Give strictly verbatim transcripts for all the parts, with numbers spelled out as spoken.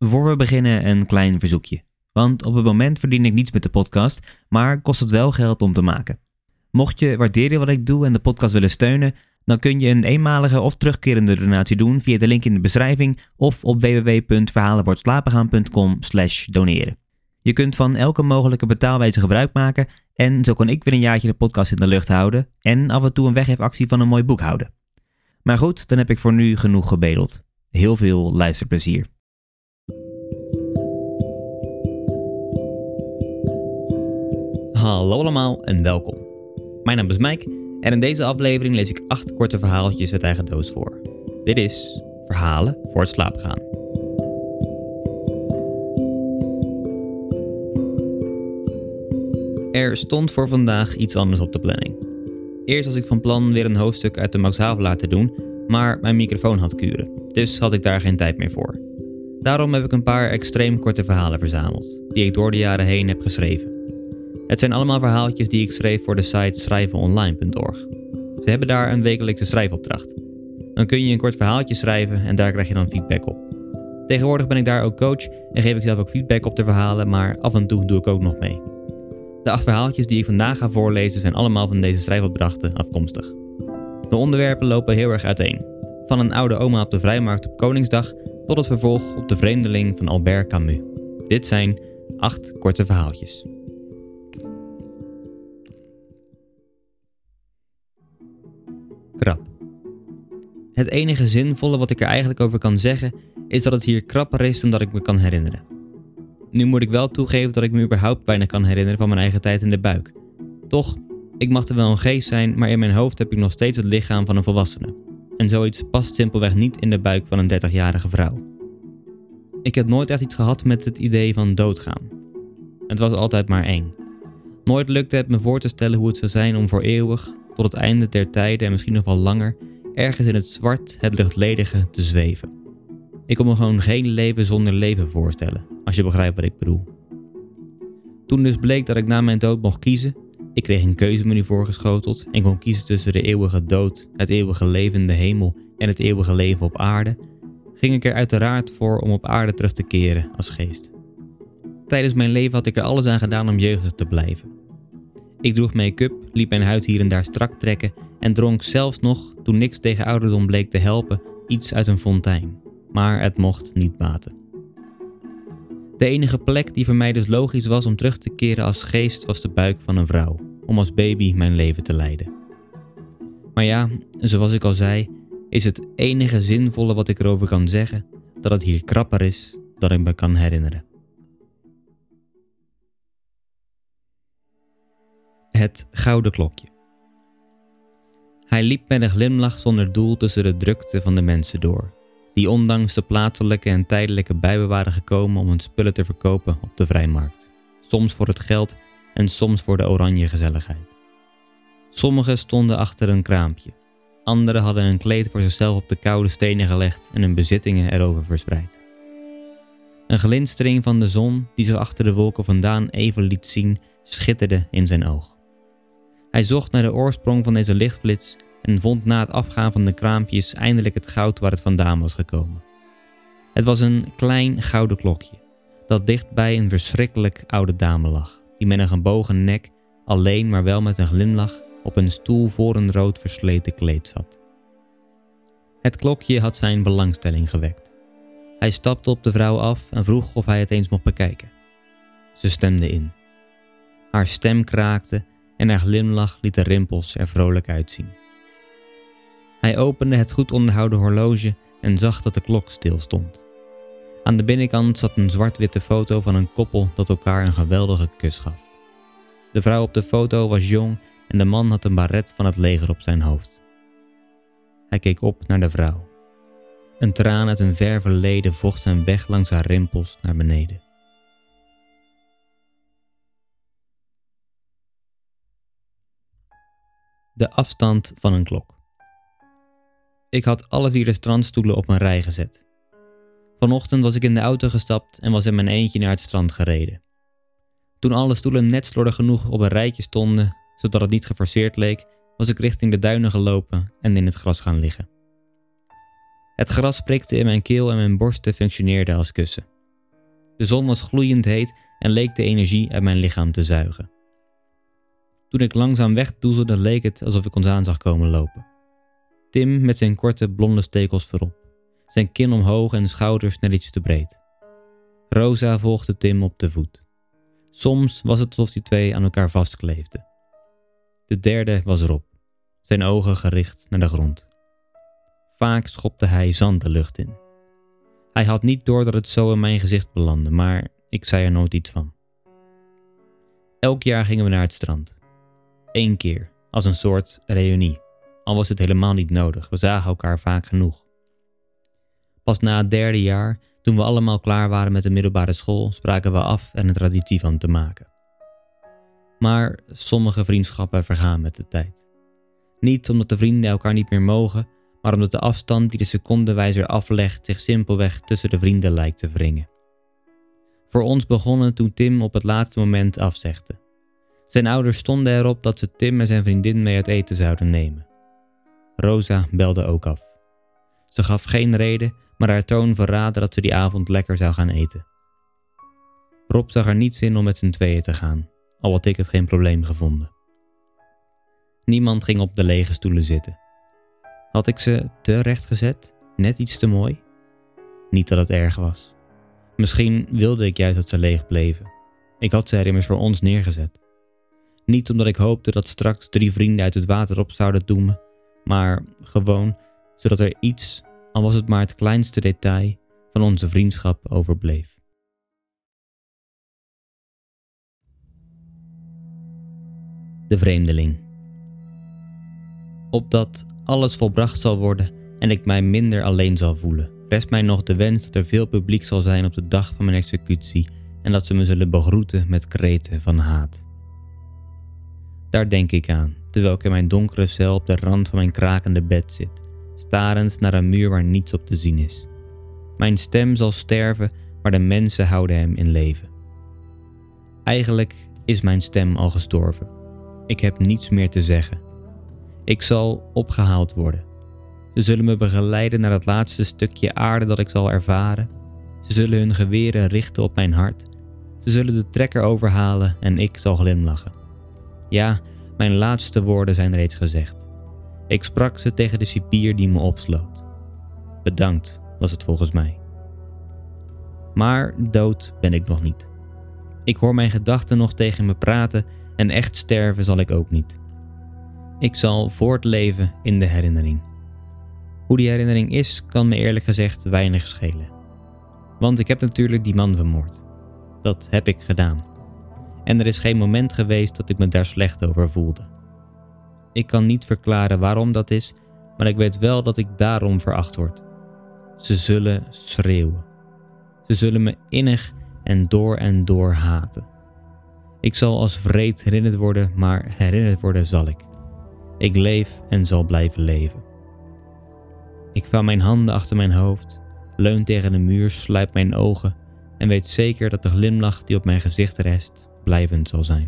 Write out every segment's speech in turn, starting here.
Voor we beginnen een klein verzoekje. Want op het moment verdien ik niets met de podcast, maar kost het wel geld om te maken. Mocht je waarderen wat ik doe en de podcast willen steunen, dan kun je een eenmalige of terugkerende donatie doen via de link in de beschrijving of op w w w punt verhalenvoortslapengaan punt com slash doneren. Je kunt van elke mogelijke betaalwijze gebruik maken en zo kan ik weer een jaartje de podcast in de lucht houden en af en toe een weggeefactie van een mooi boek houden. Maar goed, dan heb ik voor nu genoeg gebedeld. Heel veel luisterplezier. Hallo allemaal en welkom. Mijn naam is Mike en in deze aflevering lees ik acht korte verhaaltjes uit eigen doos voor. Dit is Verhalen voor het slapen gaan. Er stond voor vandaag iets anders op de planning. Eerst was ik van plan weer een hoofdstuk uit de Max Havelaar te doen, maar mijn microfoon had kuren, dus had ik daar geen tijd meer voor. Daarom heb ik een paar extreem korte verhalen verzameld, die ik door de jaren heen heb geschreven. Het zijn allemaal verhaaltjes die ik schreef voor de site schrijven online punt org. Ze hebben daar een wekelijkse schrijfopdracht. Dan kun je een kort verhaaltje schrijven en daar krijg je dan feedback op. Tegenwoordig ben ik daar ook coach en geef ik zelf ook feedback op de verhalen, maar af en toe doe ik ook nog mee. De acht verhaaltjes die ik vandaag ga voorlezen zijn allemaal van deze schrijfopdrachten afkomstig. De onderwerpen lopen heel erg uiteen. Van een oude oma op de vrijmarkt op Koningsdag tot het vervolg op De Vreemdeling van Albert Camus. Dit zijn acht korte verhaaltjes. Krap. Het enige zinvolle wat ik er eigenlijk over kan zeggen is dat het hier krapper is dan dat ik me kan herinneren. Nu moet ik wel toegeven dat ik me überhaupt weinig kan herinneren van mijn eigen tijd in de buik. Toch, ik mag er wel een geest zijn, maar in mijn hoofd heb ik nog steeds het lichaam van een volwassene. En zoiets past simpelweg niet in de buik van een dertigjarige vrouw. Ik heb nooit echt iets gehad met het idee van doodgaan. Het was altijd maar eng. Nooit lukte het me voor te stellen hoe het zou zijn om voor eeuwig, tot het einde der tijden en misschien nog wel langer, ergens in het zwart, het luchtledige, te zweven. Ik kon me gewoon geen leven zonder leven voorstellen, als je begrijpt wat ik bedoel. Toen dus bleek dat ik na mijn dood mocht kiezen, ik kreeg een keuzemenu voorgeschoteld en kon kiezen tussen de eeuwige dood, het eeuwige leven in de hemel en het eeuwige leven op aarde, ging ik er uiteraard voor om op aarde terug te keren als geest. Tijdens mijn leven had ik er alles aan gedaan om jeugdig te blijven. Ik droeg make-up, liet mijn huid hier en daar strak trekken en dronk zelfs nog, toen niks tegen ouderdom bleek te helpen, iets uit een fontein. Maar het mocht niet baten. De enige plek die voor mij dus logisch was om terug te keren als geest was de buik van een vrouw, om als baby mijn leven te leiden. Maar ja, zoals ik al zei, is het enige zinvolle wat ik erover kan zeggen dat het hier krapper is dan ik me kan herinneren. Het gouden klokje. Hij liep met een glimlach zonder doel tussen de drukte van de mensen door, die ondanks de plaatselijke en tijdelijke buien waren gekomen om hun spullen te verkopen op de vrijmarkt. Soms voor het geld en soms voor de oranje gezelligheid. Sommigen stonden achter een kraampje. Anderen hadden een kleed voor zichzelf op de koude stenen gelegd en hun bezittingen erover verspreid. Een glinstering van de zon, die zich achter de wolken vandaan even liet zien, schitterde in zijn oog. Hij zocht naar de oorsprong van deze lichtflits en vond na het afgaan van de kraampjes eindelijk het goud waar het vandaan was gekomen. Het was een klein gouden klokje, dat dichtbij een verschrikkelijk oude dame lag, die met een gebogen nek, alleen maar wel met een glimlach, op een stoel voor een rood versleten kleed zat. Het klokje had zijn belangstelling gewekt. Hij stapte op de vrouw af en vroeg of hij het eens mocht bekijken. Ze stemde in. Haar stem kraakte en haar glimlach liet de rimpels er vrolijk uitzien. Hij opende het goed onderhouden horloge en zag dat de klok stil stond. Aan de binnenkant zat een zwart-witte foto van een koppel dat elkaar een geweldige kus gaf. De vrouw op de foto was jong en de man had een baret van het leger op zijn hoofd. Hij keek op naar de vrouw. Een traan uit een ver verleden vocht zijn weg langs haar rimpels naar beneden. De afstand van een klok. Ik had alle vier de strandstoelen op een rij gezet. Vanochtend was ik in de auto gestapt en was in mijn eentje naar het strand gereden. Toen alle stoelen net slordig genoeg op een rijtje stonden, zodat het niet geforceerd leek, was ik richting de duinen gelopen en in het gras gaan liggen. Het gras prikte in mijn keel en mijn borsten functioneerden als kussen. De zon was gloeiend heet en leek de energie uit mijn lichaam te zuigen. Toen ik langzaam wegdoezelde, leek het alsof ik ons aan zag komen lopen. Tim met zijn korte blonde stekels voorop, zijn kin omhoog en schouders net iets te breed. Rosa volgde Tim op de voet. Soms was het alsof die twee aan elkaar vastkleefden. De derde was Rob, zijn ogen gericht naar de grond. Vaak schopte hij zand de lucht in. Hij had niet door dat het zo in mijn gezicht belandde, maar ik zei er nooit iets van. Elk jaar gingen we naar het strand. Eén keer, als een soort reunie. Al was het helemaal niet nodig, we zagen elkaar vaak genoeg. Pas na het derde jaar, toen we allemaal klaar waren met de middelbare school, spraken we af er een traditie van te maken. Maar sommige vriendschappen vergaan met de tijd. Niet omdat de vrienden elkaar niet meer mogen, maar omdat de afstand die de secondenwijzer aflegt zich simpelweg tussen de vrienden lijkt te wringen. Voor ons begon het toen Tim op het laatste moment afzegde. Zijn ouders stonden erop dat ze Tim en zijn vriendin mee uit eten zouden nemen. Rosa belde ook af. Ze gaf geen reden, maar haar toon verraadde dat ze die avond lekker zou gaan eten. Rob zag er niets in om met z'n tweeën te gaan, al had ik het geen probleem gevonden. Niemand ging op de lege stoelen zitten. Had ik ze te recht gezet? Net iets te mooi? Niet dat het erg was. Misschien wilde ik juist dat ze leeg bleven. Ik had ze er immers voor ons neergezet. Niet omdat ik hoopte dat straks drie vrienden uit het water op zouden doemen, maar gewoon zodat er iets, al was het maar het kleinste detail, van onze vriendschap overbleef. De vreemdeling. Opdat alles volbracht zal worden en ik mij minder alleen zal voelen, rest mij nog de wens dat er veel publiek zal zijn op de dag van mijn executie en dat ze me zullen begroeten met kreten van haat. Daar denk ik aan, terwijl ik in mijn donkere cel op de rand van mijn krakende bed zit, starend naar een muur waar niets op te zien is. Mijn stem zal sterven, maar de mensen houden hem in leven. Eigenlijk is mijn stem al gestorven. Ik heb niets meer te zeggen. Ik zal opgehaald worden. Ze zullen me begeleiden naar het laatste stukje aarde dat ik zal ervaren. Ze zullen hun geweren richten op mijn hart. Ze zullen de trekker overhalen en ik zal glimlachen. Ja, mijn laatste woorden zijn reeds gezegd. Ik sprak ze tegen de cipier die me opsloot. Bedankt, was het volgens mij. Maar dood ben ik nog niet. Ik hoor mijn gedachten nog tegen me praten en echt sterven zal ik ook niet. Ik zal voortleven in de herinnering. Hoe die herinnering is, kan me eerlijk gezegd weinig schelen. Want ik heb natuurlijk die man vermoord. Dat heb ik gedaan. En er is geen moment geweest dat ik me daar slecht over voelde. Ik kan niet verklaren waarom dat is, maar ik weet wel dat ik daarom veracht word. Ze zullen schreeuwen. Ze zullen me innig en door en door haten. Ik zal als wreed herinnerd worden, maar herinnerd worden zal ik. Ik leef en zal blijven leven. Ik vouw mijn handen achter mijn hoofd, leun tegen de muur, sluit mijn ogen en weet zeker dat de glimlach die op mijn gezicht rest blijvend zal zijn.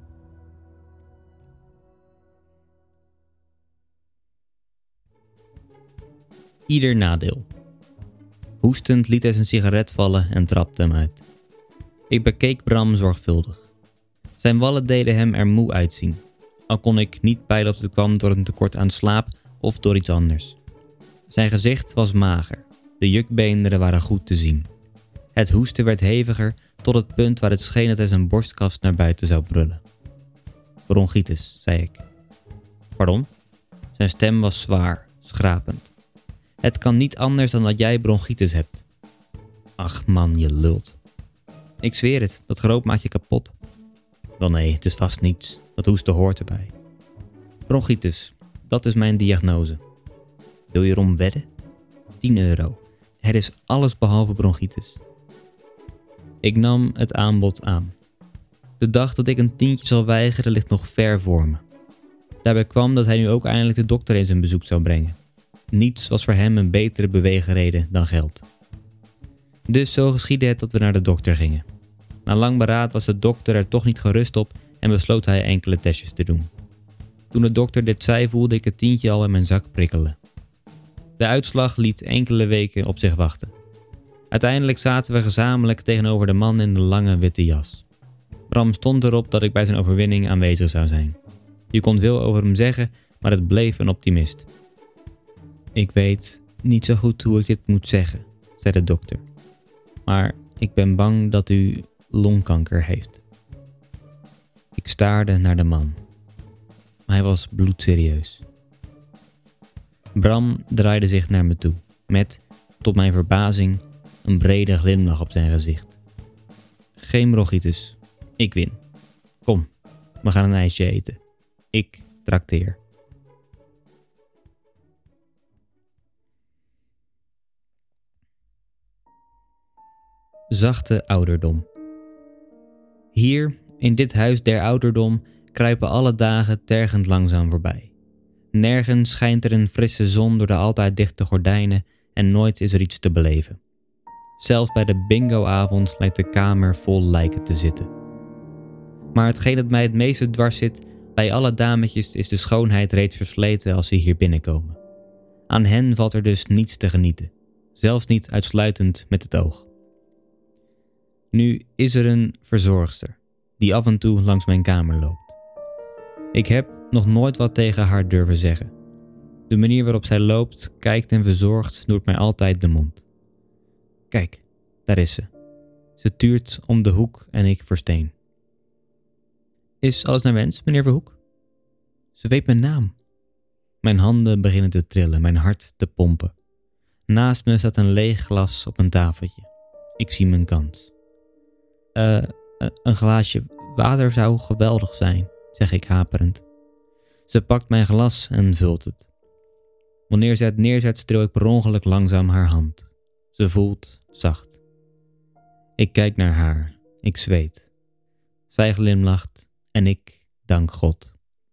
Ieder nadeel. Hoestend liet hij zijn sigaret vallen en trapte hem uit. Ik bekeek Bram zorgvuldig. Zijn wallen deden hem er moe uitzien, al kon ik niet peilen of het kwam door een tekort aan slaap of door iets anders. Zijn gezicht was mager, de jukbeenderen waren goed te zien. Het hoesten werd heviger tot het punt waar het scheen dat hij zijn borstkast naar buiten zou brullen. Bronchitis, zei ik. Pardon? Zijn stem was zwaar, schrapend. Het kan niet anders dan dat jij bronchitis hebt. Ach man, je lult. Ik zweer het, dat geroop maakt je kapot. Wel nee, het is vast niets. Dat hoesten hoort erbij. Bronchitis, dat is mijn diagnose. Wil je erom wedden? tien euro. Het is alles behalve bronchitis. Ik nam het aanbod aan. De dag dat ik een tientje zal weigeren ligt nog ver voor me. Daarbij kwam dat hij nu ook eindelijk de dokter in zijn bezoek zou brengen. Niets was voor hem een betere beweegreden dan geld. Dus zo geschiedde het dat we naar de dokter gingen. Na lang beraad was de dokter er toch niet gerust op en besloot hij enkele testjes te doen. Toen de dokter dit zei, voelde ik het tientje al in mijn zak prikkelen. De uitslag liet enkele weken op zich wachten. Uiteindelijk zaten we gezamenlijk tegenover de man in de lange witte jas. Bram stond erop dat ik bij zijn overwinning aanwezig zou zijn. Je kon veel over hem zeggen, maar het bleef een optimist. Ik weet niet zo goed hoe ik dit moet zeggen, zei de dokter. Maar ik ben bang dat u longkanker heeft. Ik staarde naar de man. Hij was bloedserieus. Bram draaide zich naar me toe, met, tot mijn verbazing, een brede glimlach op zijn gezicht. Geen bronchitis. Ik win. Kom, we gaan een ijsje eten. Ik trakteer. Zachte ouderdom. Hier, in dit huis der ouderdom, kruipen alle dagen tergend langzaam voorbij. Nergens schijnt er een frisse zon door de altijd dichte gordijnen en nooit is er iets te beleven. Zelfs bij de bingoavond lijkt de kamer vol lijken te zitten. Maar hetgeen dat mij het meeste dwars zit, bij alle dametjes is de schoonheid reeds versleten als ze hier binnenkomen. Aan hen valt er dus niets te genieten, zelfs niet uitsluitend met het oog. Nu is er een verzorgster, die af en toe langs mijn kamer loopt. Ik heb nog nooit wat tegen haar durven zeggen. De manier waarop zij loopt, kijkt en verzorgt, snoert mij altijd de mond. Kijk, daar is ze. Ze tuurt om de hoek en ik versteen. Is alles naar wens, meneer Verhoek? Ze weet mijn naam. Mijn handen beginnen te trillen, mijn hart te pompen. Naast me staat een leeg glas op een tafeltje. Ik zie mijn kans. Uh, uh, een glaasje water zou geweldig zijn, zeg ik haperend. Ze pakt mijn glas en vult het. Wanneer ze het neerzet, streel ik per ongeluk langzaam haar hand. Ze voelt zacht. Ik kijk naar haar. Ik zweet. Zij glimlacht en ik dank God.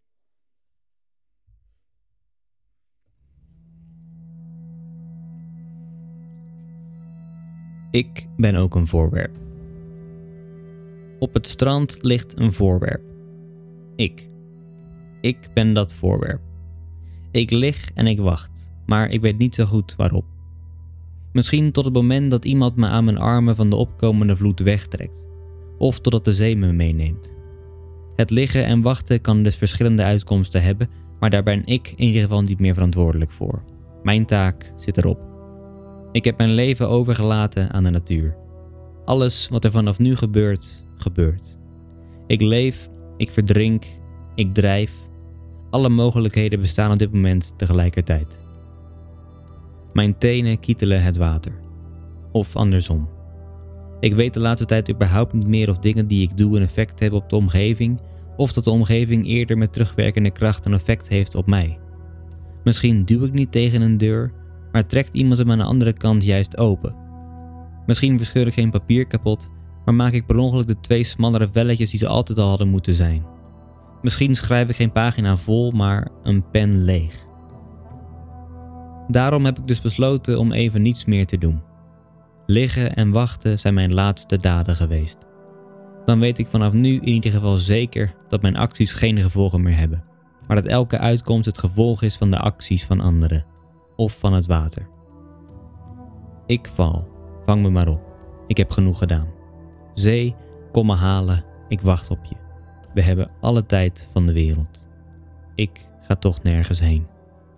Ik ben ook een voorwerp. Op het strand ligt een voorwerp. Ik. Ik ben dat voorwerp. Ik lig en ik wacht, maar ik weet niet zo goed waarop. Misschien tot het moment dat iemand me aan mijn armen van de opkomende vloed wegtrekt. Of totdat de zee me meeneemt. Het liggen en wachten kan dus verschillende uitkomsten hebben, maar daar ben ik in ieder geval niet meer verantwoordelijk voor. Mijn taak zit erop. Ik heb mijn leven overgelaten aan de natuur. Alles wat er vanaf nu gebeurt, gebeurt. Ik leef, ik verdrink, ik drijf. Alle mogelijkheden bestaan op dit moment tegelijkertijd. Mijn tenen kietelen het water. Of andersom. Ik weet de laatste tijd überhaupt niet meer of dingen die ik doe een effect hebben op de omgeving, of dat de omgeving eerder met terugwerkende kracht een effect heeft op mij. Misschien duw ik niet tegen een deur, maar trekt iemand hem aan de andere kant juist open. Misschien verscheur ik geen papier kapot, maar maak ik per ongeluk de twee smallere velletjes die ze altijd al hadden moeten zijn. Misschien schrijf ik geen pagina vol, maar een pen leeg. Daarom heb ik dus besloten om even niets meer te doen. Liggen en wachten zijn mijn laatste daden geweest. Dan weet ik vanaf nu in ieder geval zeker dat mijn acties geen gevolgen meer hebben, maar dat elke uitkomst het gevolg is van de acties van anderen, of van het water. Ik val, vang me maar op. Ik heb genoeg gedaan. Zee, kom me halen, ik wacht op je. We hebben alle tijd van de wereld. Ik ga toch nergens heen.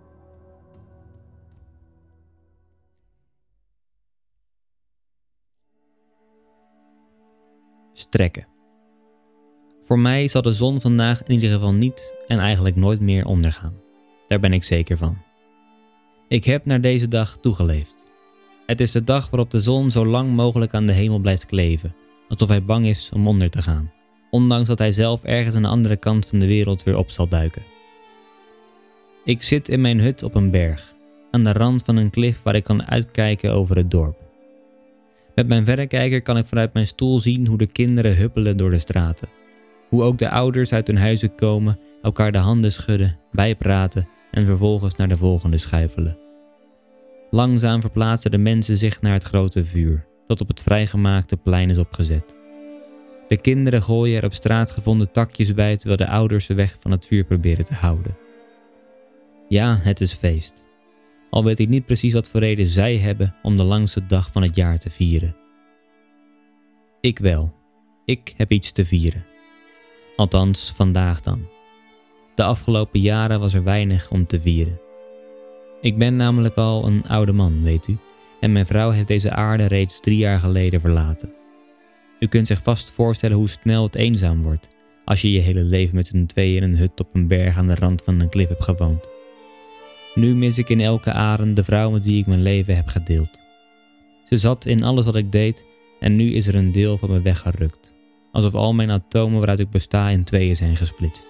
Strekken. Voor mij zal de zon vandaag in ieder geval niet en eigenlijk nooit meer ondergaan. Daar ben ik zeker van. Ik heb naar deze dag toegeleefd. Het is de dag waarop de zon zo lang mogelijk aan de hemel blijft kleven, alsof hij bang is om onder te gaan, ondanks dat hij zelf ergens aan de andere kant van de wereld weer op zal duiken. Ik zit in mijn hut op een berg, aan de rand van een klif waar ik kan uitkijken over het dorp. Met mijn verrekijker kan ik vanuit mijn stoel zien hoe de kinderen huppelen door de straten. Hoe ook de ouders uit hun huizen komen, elkaar de handen schudden, bijpraten en vervolgens naar de volgende schuifelen. Langzaam verplaatsen de mensen zich naar het grote vuur, dat op het vrijgemaakte plein is opgezet. De kinderen gooien er op straat gevonden takjes bij, terwijl de ouders ze weg van het vuur proberen te houden. Ja, het is feest. al weet ik niet precies wat voor reden zij hebben om de langste dag van het jaar te vieren. Ik wel. Ik heb iets te vieren. Althans, vandaag dan. De afgelopen jaren was er weinig om te vieren. Ik ben namelijk al een oude man, weet u, en mijn vrouw heeft deze aarde reeds drie jaar geleden verlaten. U kunt zich vast voorstellen hoe snel het eenzaam wordt als je je hele leven met z'n tweeën in een hut op een berg aan de rand van een klif hebt gewoond. Nu mis ik in elke adem de vrouw met wie ik mijn leven heb gedeeld. Ze zat in alles wat ik deed en nu is er een deel van me weggerukt, alsof al mijn atomen waaruit ik besta in tweeën zijn gesplitst.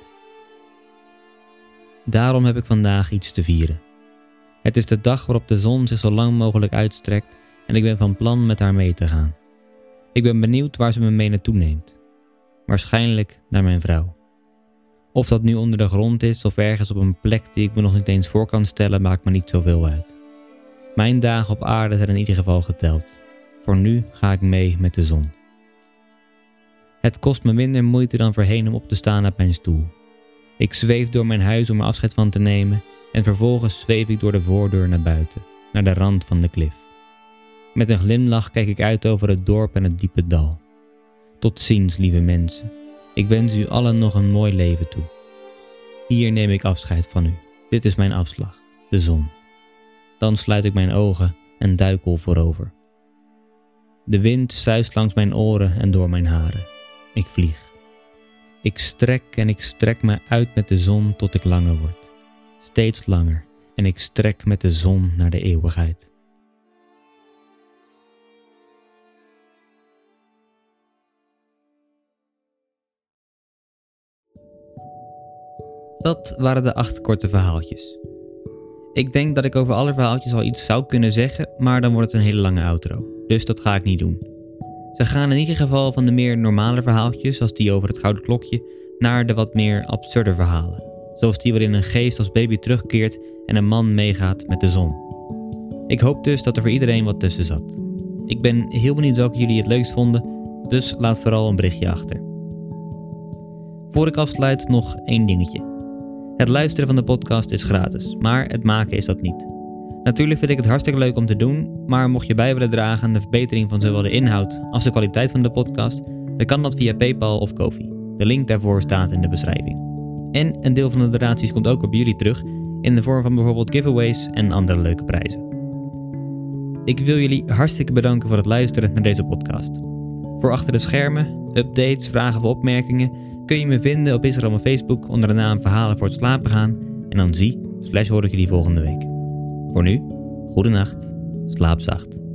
Daarom heb ik vandaag iets te vieren. Het is de dag waarop de zon zich zo lang mogelijk uitstrekt en ik ben van plan met haar mee te gaan. Ik ben benieuwd waar ze me mee naartoe neemt. Waarschijnlijk naar mijn vrouw. Of dat nu onder de grond is of ergens op een plek die ik me nog niet eens voor kan stellen, maakt me niet zoveel uit. Mijn dagen op aarde zijn in ieder geval geteld. Voor nu ga ik mee met de zon. Het kost me minder moeite dan voorheen om op te staan uit mijn stoel. Ik zweef door mijn huis om er afscheid van te nemen en vervolgens zweef ik door de voordeur naar buiten, naar de rand van de klif. Met een glimlach kijk ik uit over het dorp en het diepe dal. Tot ziens, lieve mensen. Ik wens u allen nog een mooi leven toe. Hier neem ik afscheid van u. Dit is mijn afslag, de zon. Dan sluit ik mijn ogen en duikel voorover. De wind suist langs mijn oren en door mijn haren. Ik vlieg. Ik strek en ik strek me uit met de zon tot ik langer word. Steeds langer en ik strek met de zon naar de eeuwigheid. Dat waren de acht korte verhaaltjes. Ik denk dat ik over alle verhaaltjes al iets zou kunnen zeggen, maar dan wordt het een hele lange outro. Dus dat ga ik niet doen. Ze gaan in ieder geval van de meer normale verhaaltjes, zoals die over het gouden klokje, naar de wat meer absurde verhalen. Zoals die waarin een geest als baby terugkeert en een man meegaat met de zon. Ik hoop dus dat er voor iedereen wat tussen zat. Ik ben heel benieuwd welke jullie het leukst vonden, dus laat vooral een berichtje achter. Voor ik afsluit nog één dingetje. Het luisteren van de podcast is gratis, maar het maken is dat niet. Natuurlijk vind ik het hartstikke leuk om te doen, maar mocht je bij willen dragen aan de verbetering van zowel de inhoud als de kwaliteit van de podcast, dan kan dat via PayPal of Ko-fi. De link daarvoor staat in de beschrijving. En een deel van de donaties komt ook op jullie terug, in de vorm van bijvoorbeeld giveaways en andere leuke prijzen. Ik wil jullie hartstikke bedanken voor het luisteren naar deze podcast. Voor achter de schermen, updates, vragen of opmerkingen kun je me vinden op Instagram en Facebook onder de naam Verhalen voor het slapen gaan en dan zie slash hoor ik jullie volgende week. Voor nu, goedenacht, slaap zacht.